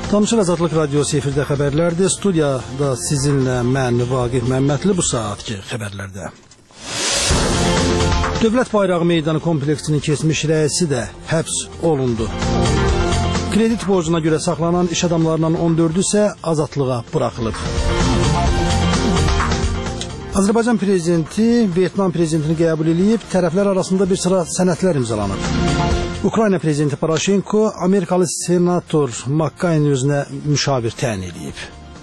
Danışıq Azadlıq Radiosu efirdə xəbərlərdir. Studiyada sizinlə mən Vaqif Məmmədli bu saatki xəbərlərdə. Dövlət Bayrağı Meydanı kompleksinin keçmiş rəisi də həbs olundu. Kredit borcuna görə saxlanan iş adamlarından 14'ü isə azadlığa buraxılıb. Azərbaycan prezidenti Vyetnam prezidentini qəbul edib, tərəflər arasında bir sıra sənədlər imzalanıb. Ukrayna prezidenti Poroshenko Amerikalı senator McCain özünə müşavir təyin edib.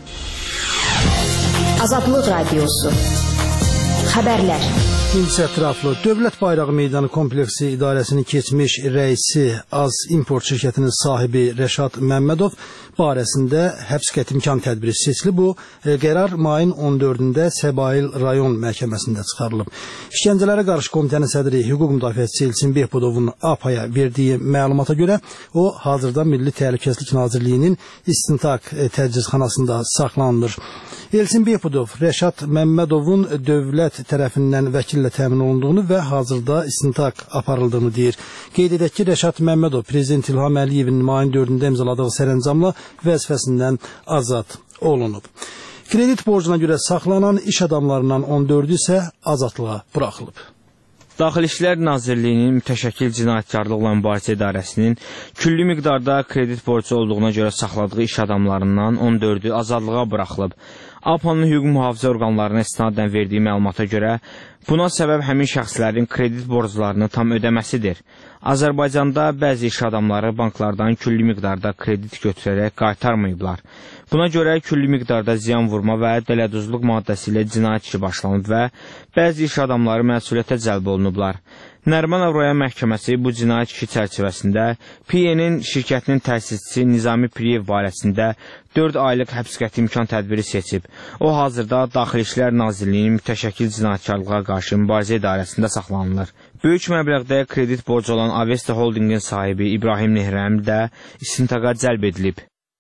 Azadlıq Radiosu xəbərlər. İncə ətraflı Dövlət Bayrağı Meydanı kompleksi idarəsinin keçmiş rəisi Az İmport şirkətinin sahibi Rəşad Məmmədov barəsində həbs qəti imkan tədbiri seçilib. Bu qərar mayın 14'ünde Səbail rayon məhkəməsində çıxarılıb. İşgəncələrə qarşı komitənin sədri hüquq müdafiəçisi Elçin Behbudovun APA'ya verdiyi məlumata görə o hazırda Milli Təhlükəsizlik Nazirliyinin istintaq təcridxanasında saxlanılır. Elçin Behbudov Rəşad Məmmədovun dövlət tərəfindən vəkillə təmin olunduğunu və hazırda istintaq aparıldığını deyir. Qeyd edək ki, Rəşad Məmmədov Prezident İlham Əliyevin mayın 4'ünde imzaladığı sərəncamla vəzifəsindən azad olunub. Kredit borcuna görə saxlanan iş adamlarından 14'ü isə azadlığa buraxılıb. Daxili İşlər Nazirliyinin mütəşəkkil cinayətkarlıqla mübarizə idarəsinin külli miqdarda kredit borcu olduğuna görə saxladığı iş adamlarından 14'ü azadlığa buraxılıb. APA'nın hüquq mühafizə orqanlarına istinadən verdiyi məlumata görə buna səbəb həmin şəxslərin kredit borclarını tam ödəməsidir. Azərbaycanda bəzi iş adamları banklardan külli miqdarda kredit götürərək qaytarmayıblar. Buna görə külli miqdarda ziyan vurma və dələduzluq maddəsi ilə cinayət işi başlanıb və bəzi iş adamları məsuliyyətə cəlb olunublar. Nərimanov rayon məhkəməsi bu cinayət işi çərçivəsində PN-in şirkətinin təsisçisi Nizami Piriyev barəsində 4 aylıq həbs qəti imkan tədbiri seçib. O hazırda Daxili İşlər Nazirliyinin mütəşəkkil cinayətkarlığa qarşı mübarizə idarəsində saxlanılır. Böyük məbləğdə kredit borcu olan Avesta Holdingin sahibi İbrahim Nehrəmi də istintaqa cəlb edilib.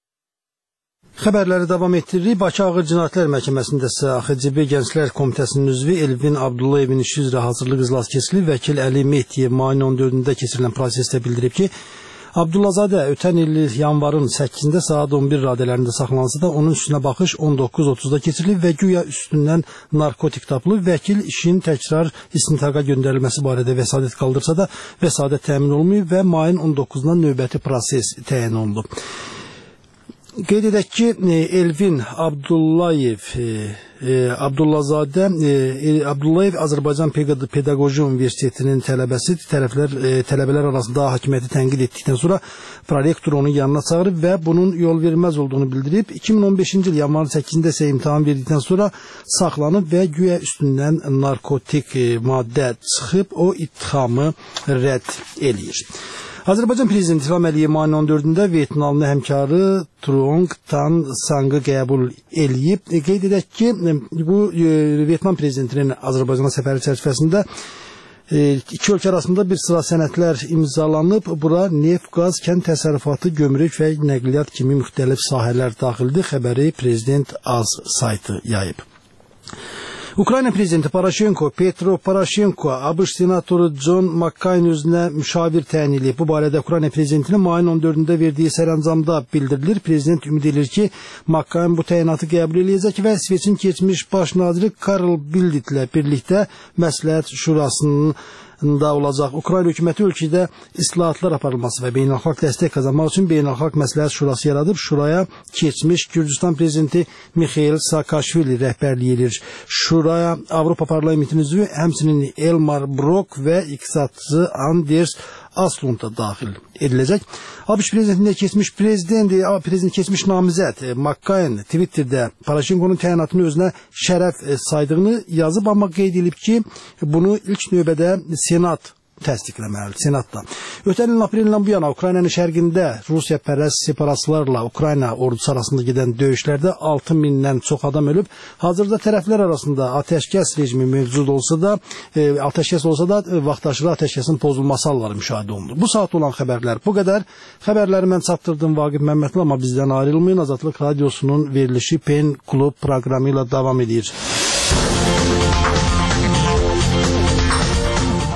Xəbərləri davam etdiririk. Bakı Ağır Cinayətlər Məhkəməsində isə AXCB Gənclər Komitəsinin üzvü Elvin Abdullayevin işi üzrə hazırlıq iclası keçirilib. Vəkil Əli Mehdiyev mayın 14'ünde keçirilən prosesdə bildirib ki, Abdullazadə ötən il yanvarın 8'inde saat 11 radələrində saxlansa da onun üstünə baxış 19:30'da keçirilib və güya üstündən narkotik tapılıb. Vəkil işin təkrar istintaqa göndərilməsi barədə vəsadət qaldırsa da vəsadət təmin olunmayıb və mayın 19'dan növbəti proses təyin olunub. Qeyd edək ki, Elvin Abdullayev Azərbaycan Pedaqoji Universitetinin tələbəsidir. Tələbələr arasında hakimiyyəti tənqid etdikdən sonra prorektor onun yanına çağırıb və bunun yol verilməz olduğunu bildirib. 2015-ci il yanvarın 8'inde isə imtahan verdikdən sonra saxlanıb və güya üstündən narkotik maddə çıxıb, o ittihamı rədd eləyir. Azərbaycan Prezidenti İlham Əliyev mayın 14'ünde Vyetnamlı həmkarı Truong Tan Sangı qəbul eləyib. Qeyd edək ki, bu Vyetnam Prezidentinin Azərbaycana səfəri çərçivəsində iki ölkə arasında bir sıra sənədlər imzalanıb. Bura neft, qaz, kənd təsərrüfatı, gömrük və nəqliyyat kimi müxtəlif sahələr daxildir. Xəbəri Prezident Az saytı yayıb. Ukrayna prezidenti Poroshenko, Petro Poroshenko, ABŞ senatoru John McCain özünə müşavir təyin edib. Bu barədə Ukrayna prezidentinin mayın 14'ünde verdiyi sərəncamda bildirilir. Prezident ümid edir ki, McCain bu təyinatı qəbul edəcək və İsveçin keçmiş baş naziri Karl Bildt ilə birlikdə Məsləhət Şurasının da olacaq. Ukrayna hökuməti ölkədə islahatlar aparılması və beynəlxalq dəstək qazanmaq üçün Beynəlxalq Məsləhət Şurası yaradıb. Şuraya keçmiş Gürcüstan prezidenti Mikhail Saakashvili rəhbərlik edir. Şuraya Avropa Parlamentinin üzvü həmçinin Elmar Brok və iqtisadçı Anders Aslund da daxil ediləcək. ABŞ prezidentində keçmiş namizəd McCain Twitter'də Poroshenko'nun təyinatını özünə şərəf saydığını yazıb, amma qeyd edilib ki, bunu ilk növbədə Senat təsdiqləməlidir, Senatda. Ötən ilin aprelindən bu yana Ukraynanın şərqində Rusiya pərəst separatistlərlə Ukrayna ordusu arasında gedən döyüşlərdə 6000'dən çox adam ölüb. Hazırda tərəflər arasında ateşkəs rejimi mövcud olsa da, vaxtaşırı ateşkəsin pozulması halları müşahidə olundu. Bu saat olan xəbərlər bu qədər. Xəbərləri mən çatdırdım Vaqif Məmmədli, amma bizdən ayrılmayın. Azadlıq Radiosunun verilişi Pen Klub proqramı ilə davam edir.